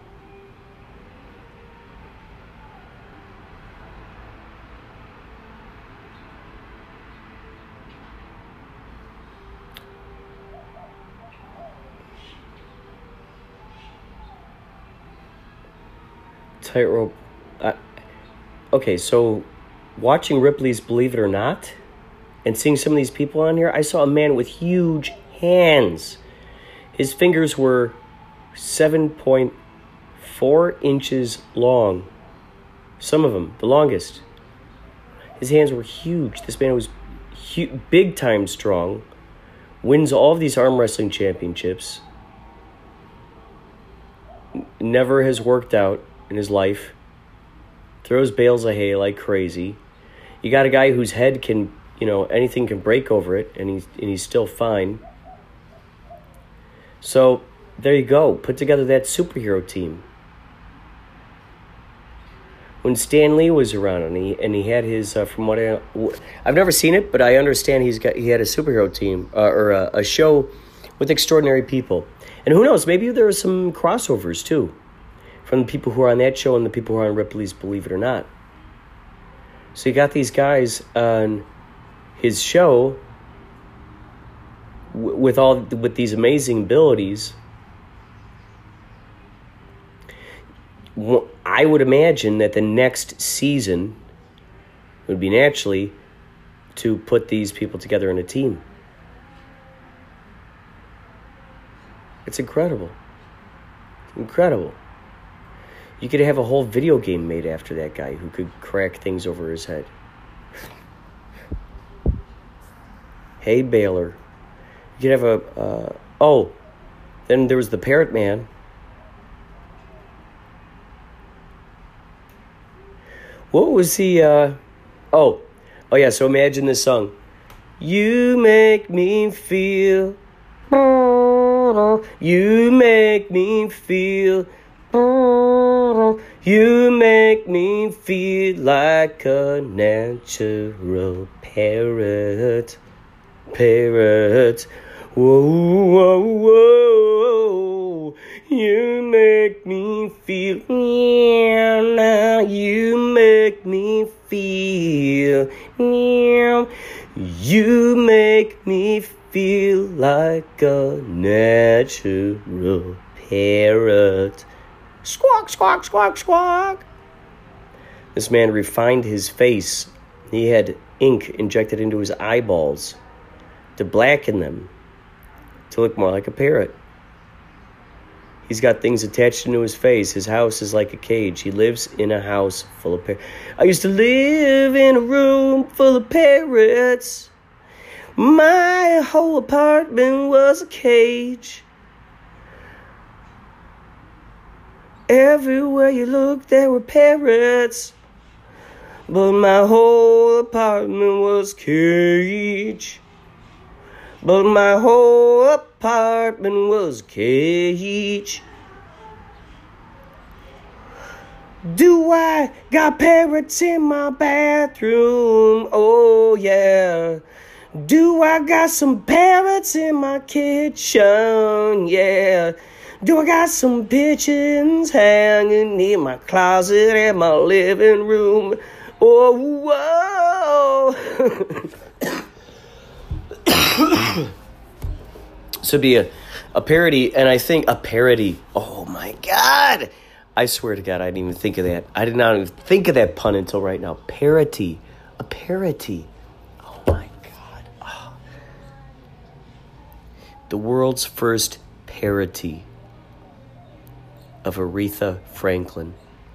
Tightrope. Uh, okay, so watching Ripley's Believe It or Not and seeing some of these people on here, I saw a man with huge hands. His fingers were seven point four inches long. Some of them, the longest. His hands were huge. This man was hu- big time strong. Wins all of these arm wrestling championships. N- never has worked out in his life. Throws bales of hay like crazy. You got a guy whose head can, you know, anything can break over it, and he's and he's still fine. So there you go. Put together that superhero team. When Stan Lee was around and he and he had his uh, from what I I've never seen it, but I understand he's got he had a superhero team uh, or a, a show with extraordinary people. And who knows, maybe there are some crossovers too from the people who are on that show and the people who are on Ripley's Believe It or Not. So you got these guys on his show w- with all with these amazing abilities. I would imagine that the next season would be naturally to put these people together in a team. It's incredible. Incredible. You could have a whole video game made after that guy who could crack things over his head. Hey, Baylor. You could have a... Uh, oh, then there was the Parrot Man. What was he, uh... Oh. Oh, yeah, so imagine this song. You make me feel... You make me feel... You make me feel like a natural parrot. Parrot. Whoa, whoa, whoa. You make me feel... Now you make me feel... You make me feel like a natural parrot. Squawk, squawk, squawk, squawk. This man refined his face. He had ink injected into his eyeballs to blacken them to look more like a parrot. He's got things attached into his face. His house is like a cage. He lives in a house full of parrots. I used to live in a room full of parrots. My whole apartment was a cage. Everywhere you looked, there were parrots. But my whole apartment was cage. But my whole apartment was cage. Do I got parrots in my bathroom? Oh yeah. Do I got some parrots in my kitchen? Yeah. Do I got some pigeons hanging in my closet in my living room? Oh, whoa. So it'd be a, a parody, and I think a parody. Oh my God. I swear to God, I didn't even think of that. I did not even think of that pun until right now. Parody. A parody. Oh my God. Oh. The world's first parody of Aretha Franklin.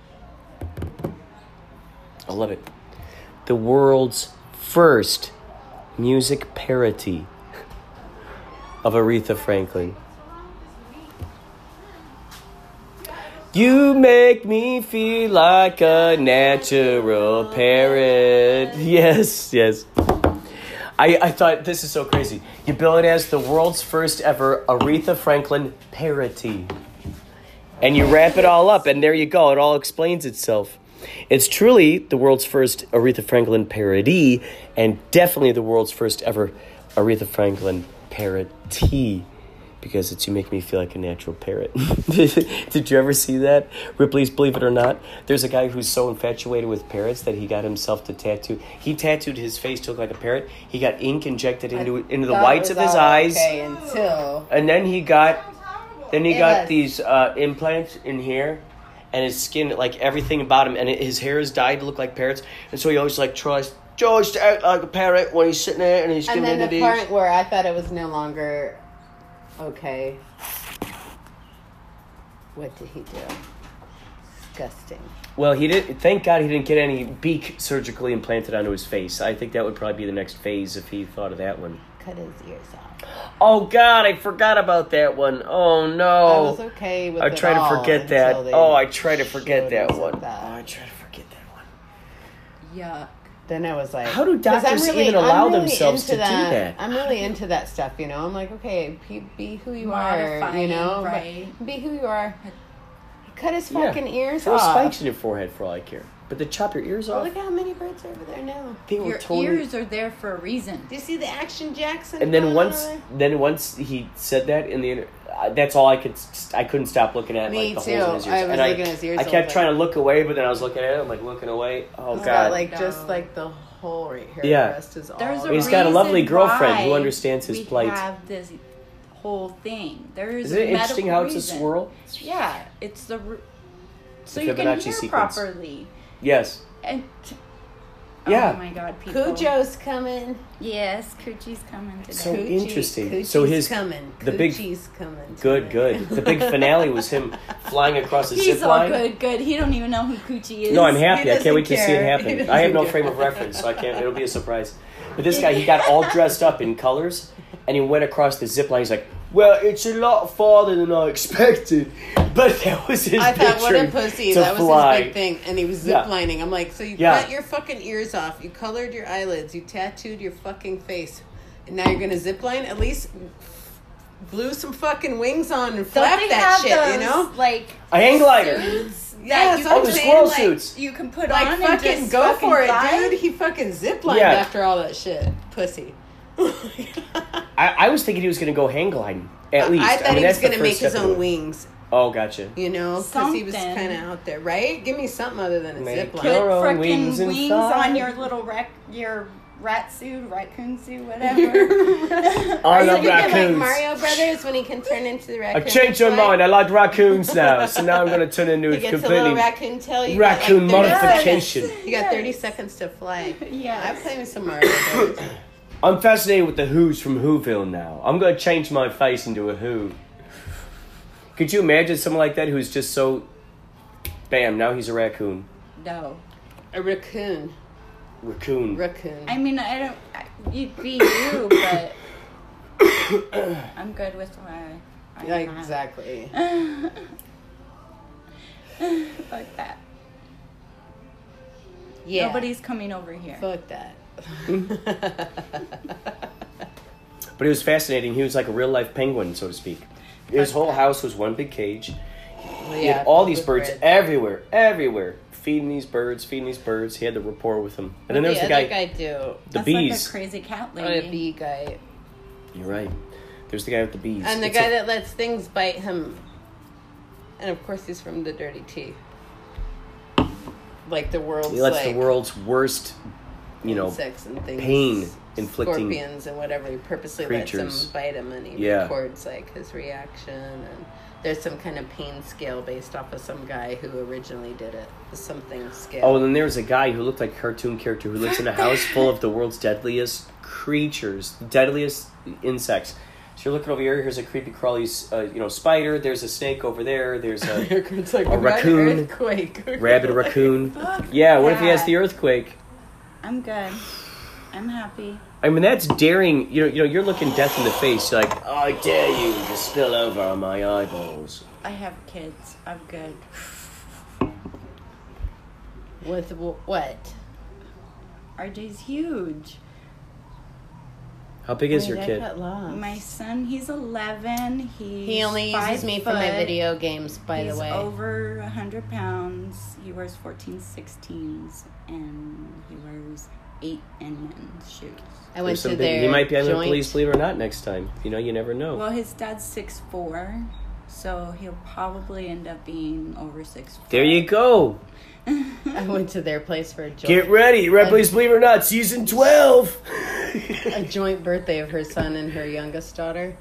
I love it. The world's first music parody of Aretha Franklin. You make me feel like a natural parrot. Yes, yes. I, I thought, this is so crazy. You bill it as the world's first ever Aretha Franklin parody. And you wrap it all up, and there you go. It all explains itself. It's truly the world's first Aretha Franklin parody, and definitely the world's first ever Aretha Franklin parody, because it's You Make Me Feel Like a Natural Parrot. Did you ever see that? Ripley's Believe It or Not. There's a guy who's so infatuated with parrots that he got himself to tattoo. He tattooed his face to look like a parrot. He got ink injected into it, into the whites of his eyes. Okay, until... And then he got... Then he It got was- these uh, implants in here, and his skin, like everything about him, and it, his hair is dyed to look like parrots, and so he always like tries George to act like a parrot when he's sitting there and he's And giving then into the these. part where I thought it was no longer okay. What did he do? Disgusting. Well, he did. Thank God he didn't get any beak surgically implanted onto his face. I think that would probably be the next phase if he thought of that one. Cut his ears off. Oh God, I forgot about that one. Oh no. I was okay with I it try to all forget that. until they Oh, I try to forget showed that us one. that. Oh, I try to forget that one. Yuck. Then I was like, How do 'cause I'm doctors really- even allow I'm really themselves into to do that? I'm really into that stuff, you know. I'm like, okay, be, be who you are, you Modifying, know. but right. Be who you are. Cut his Yeah. fucking ears There were off. spikes in your forehead for all I care. But to chop your ears Well, off, look at how many birds are over there now. they were Your totally. ears are there for a reason. Do you see the Action Jackson? And then going once, on over then once he said that in the, inter- uh, that's all I could. I couldn't stop looking at Me like the too. holes in his ears. I was and looking at his ears I all kept the trying time. to look away, but then I was looking at him, like looking away. Oh He's God! got like No. just like the whole right here. Yeah. The rest is all. There's a He's got a lovely reason girlfriend who why understands his we plight. have this whole thing. There's Isn't it a interesting medical how it's a reason. swirl? Yeah, it's the r- so The you can Fibonacci hear sequence. properly. Yes. And Yeah. oh my God, people. Cujo's coming. Yes, Coochie's coming today. So Coochie- interesting. Coochie's So his- coming. the big- Coochie's coming. Good, tonight. good. The big finale was him flying across a He's zip all line. good, good. He don't even know who Coochie is. No, I'm happy. He I can't wait to doesn't see it care. happen. He I have no doesn't frame care. of reference, so I can't. It'll be a surprise. But this guy, he got all dressed up in colors, and he went across the zip line. He's like, "Well, it's a lot farther than I expected," but that was his. I thought, what a picture pussy. to That was fly. his big thing. And he was Yeah. ziplining. I'm like, so you Yeah. cut your fucking ears off. You colored your eyelids. You tattooed your fucking face. And now you're going to zipline? At least glue some fucking wings on and Don't flap they that have shit, those, you know? like A hang glider. suits Yeah, that that's you what Oh, I'm can the saying, squirrel like- suits. you can put Like, on and fucking just go fucking for it, fly? dude. He fucking ziplined Yeah. after all that shit. Pussy. I, I was thinking he was going to go hang gliding. At least. I thought mean, he was that's the going to first make his step of own it. wings, Oh, gotcha. you know? Because he was Something. kind of out there, right? Give me something other than a Make zipline. your Put own frickin' wings wings, and fly. on your little rec, your rat suit, raccoon suit, whatever. I Are you love gonna like raccoons. Mario Brothers when he can turn into the I raccoon? changed my That's why mind. I like raccoons now, so now I'm going to turn into He a gets a completely little raccoon tail. You raccoon got like thirty modification. seconds. You got thirty seconds to fly. Yes. I'm playing with some Mario Brothers. I'm fascinated with the Who's from Whoville now. I'm going to change my face into a Who. Could you imagine someone like that who's just so... Bam, now he's a raccoon. No. A raccoon. Raccoon. Raccoon. I mean, I don't. I, you'd be you, but I'm good with what I. I'm Yeah, not. exactly. Fuck that. Yeah. Nobody's coming over here. Fuck that. But it was fascinating. He was like a real-life penguin, so to speak. His whole house was one big cage. He had all these birds everywhere, everywhere. Feeding these birds, feeding these birds. He had the rapport with them. And then there was the other guy... guy do? The That's bees. like a crazy cat Oh, lady. the bee guy. You're right. There's the guy with the bees. And the It's guy a- that lets things bite him. And of course he's from the Dirty Tea. Like the world's He lets like... the world's worst, you know, insects and things, pain inflicting scorpions and whatever. He purposely creatures. lets them bite him, and he Yeah. records like his reaction. And there's some kind of pain scale based off of some guy who originally did it. Something scale. Oh, and then there's a guy who looked like a cartoon character who lives in a house full of the world's deadliest creatures, deadliest insects. So you're looking over here. Here's a creepy crawly, uh, you know, spider. There's a snake over there. There's a it's like a a raccoon. earthquake. rabbit raccoon. Yeah, what if he has that. the earthquake? I'm good. I'm happy. I mean, that's daring. You know, you know, you're looking death in the face. You're like, I dare you to spill over on my eyeballs. I have kids. I'm good. With wh- what? R J's huge. How big is Wait, your I kid? got lost. My son, he's eleven. He's He only uses five me for my foot. video games, by He's the way. over one hundred pounds. He wears fourteen sixteens, and he wears eight in men's shoes. I went There's to some big- their He might be on the joint. police, believe it or not, next time. You know, you never know. Well, his dad's six four, so he'll probably end up being over six foot. There you go. I went to their place for a joint. Get ready. Red Police, believe it or not, season twelve. a joint birthday of her son and her youngest daughter.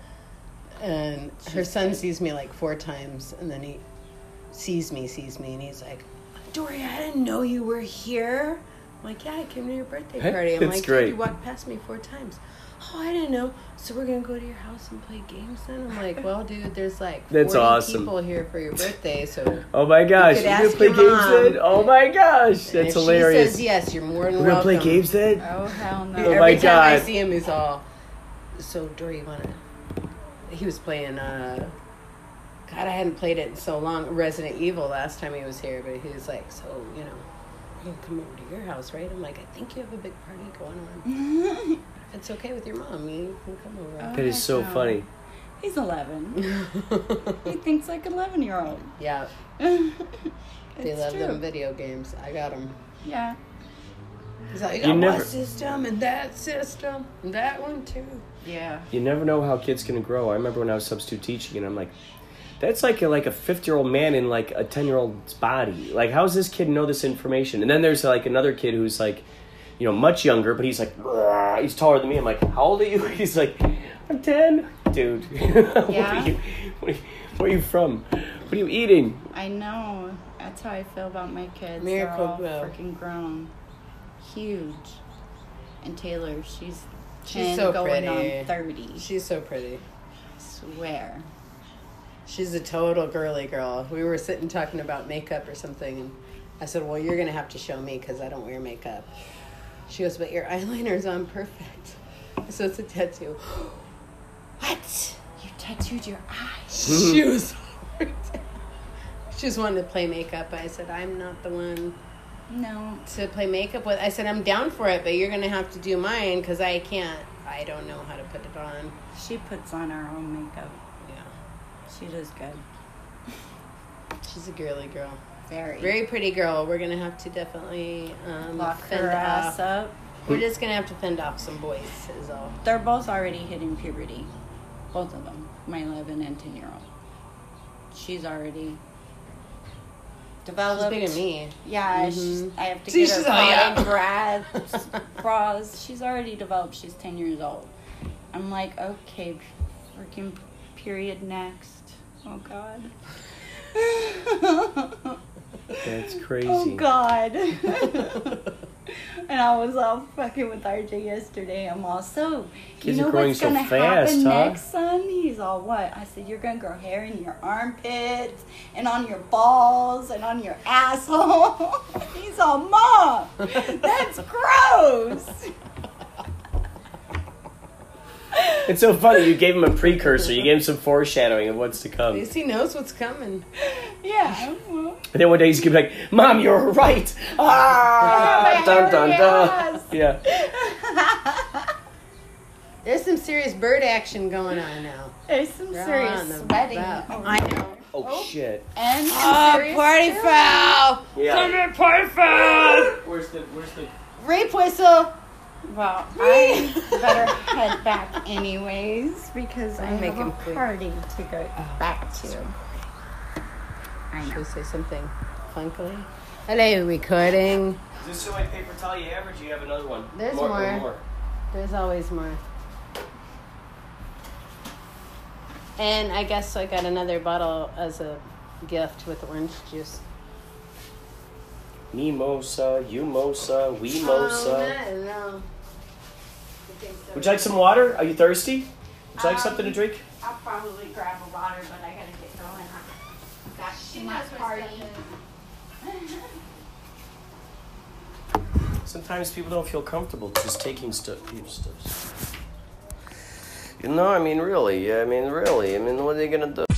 And her son sees me like four times, and then he sees me, sees me, and he's like, Dory, I didn't know you were here. I'm like, yeah, I came to your birthday Hey, party. I'm that's like, "Dude, great. you walked past me four times. Oh, I didn't know. So we're going to go to your house and play games then? I'm like, well, dude, there's like That's forty awesome. people here for your birthday, so... Oh my gosh, could we're gonna ask play your games mom. then? Oh my gosh, And that's if hilarious. She says yes, you're more than We're gonna welcome. play games then? Oh hell no! Oh Every my time I God. see him, he's all, so Dory, you wanna... He was playing, uh... God, I hadn't played it in so long. Resident Evil last time he was here, but he was like, so, you know, we're gonna come over to your house, right? I'm like, I think you have a big party going on. If it's okay with your mom, you can come over. Oh, That is so heck no. funny. He's eleven. He thinks like an eleven year old. Yeah, It's they love true. them video games. I got them. Yeah. He's like, You I got never- my system and that system and that one too. Yeah. You never know how kids gonna grow. I remember when I was substitute teaching, and I'm like, that's like a, like a fifty-year-old man in like a ten-year-old's body. Like, how does this kid know this information? And then there's like another kid who's like, you know, much younger, but he's like, "Rah," he's taller than me. I'm like, how old are you? He's like, I'm ten. Dude, what, Yeah. are you, what, are you, where are you from? What are you eating? I know. That's how I feel about my kids. Miracle They're all Grow. freaking grown. Huge. And Taylor, she's She's ten so going pretty. on thirty. She's so pretty. Swear. She's a total girly girl. We were sitting talking about makeup or something, and I said, well, you're going to have to show me because I don't wear makeup. She goes, but your eyeliner's on perfect. So it's a tattoo. What? You tattooed your eye. She was She was wanting to play makeup. I said, I'm not the one No. to play makeup with. I said, I'm down for it, but you're going to have to do mine because I can't. I don't know how to put it on. She puts on her own makeup. Yeah. She does good. She's a girly girl. Very. Very pretty girl. We're gonna have to definitely um, Lock fend her ass off. up. We're just gonna have to fend off some boys, is all. They're both already hitting puberty. Both of them. My eleven and ten year old. She's already developed. She's bigger than me. Yeah, Mhm. she's, I have to See, get her she's all, yeah. bras, bras. She's already developed. She's ten years old. I'm like, okay, freaking period next. Oh, God. That's crazy. Oh, God. And I was all fucking with R J yesterday. I'm all, so, Kids you know are growing what's so going to fast, happen huh? next, son? He's all, what? I said, you're going to grow hair in your armpits and on your balls and on your asshole. He's all, Mom, that's gross. It's so funny. You gave him a precursor. You gave him some foreshadowing of what's to At come. least he knows what's coming. Yeah. Well, And then one day he's gonna be like, "Mom, you're right." Ah, dun dun dun. Yeah. There's some serious bird action going on now. there's some They're serious on the sweating. boat. over I there. know. Oh shit. And some Oh, serious party spilling. foul! Yeah. party foul! Where's the Where's the Rape whistle! Well, I better head back anyways because I I'll make have him a quick. party to go back to. I Should know. we say something funkily? Hello, recording. Is this the only paper towel you have, or do you have another one? There's more. more. more. There's always more. And I guess I got another bottle as a gift with orange juice. Mimosa, Umosa, Oh, Wemosa. no, no. Would you like some water? Are you thirsty? Would you like something to drink? I'll probably grab a water, but I gotta get going. I'm back to my party. Sometimes people don't feel comfortable just taking stuff. stuff. You know, I mean, really. I mean, really. I mean, what are they gonna do?